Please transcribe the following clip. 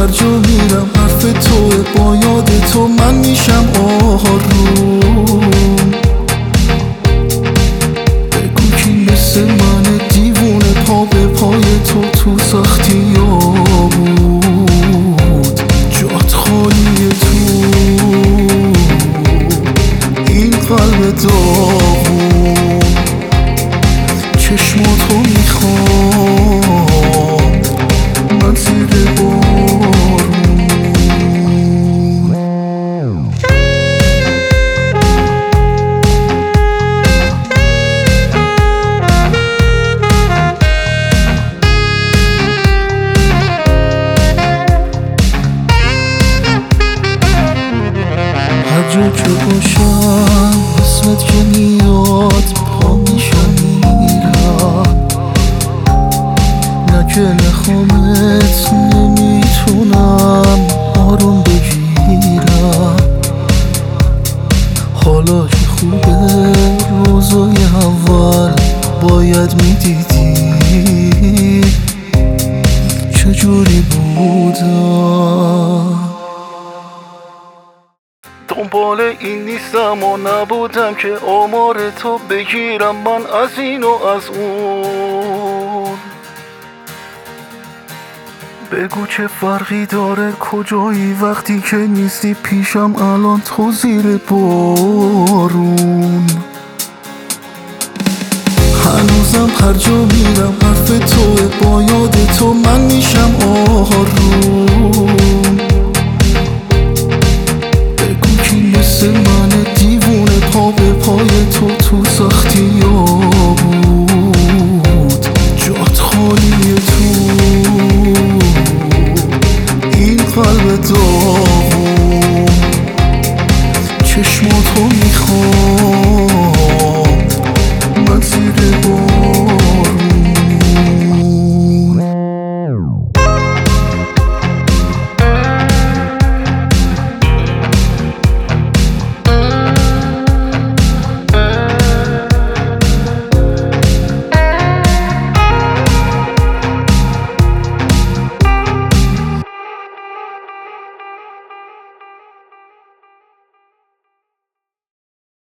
جا میرم حرف توه، با یاد تو من میشم آروم. بگو کی مثل من دیوونه پا به پای تو سختی ها بود، جات خالی تو این قلب داغون. چشماتو میخوام من زیر بارون. هر جا که باشم اسمت که میاد پا میشم میرم، نه که نخوامت نمیتونم آروم بگیرم. حالا که خوبه روزای اول باید میدیدی چجوری بودم. دنبال این نیستم و نبودم که آمار تو بگیرم من از این و از اون. بگو چه فرقی داره کجایی وقتی که نیستی پیشم الان تو زیر بارون. هنوزم هر جا میرم حرف توه، با یاد تو من میشم آروم.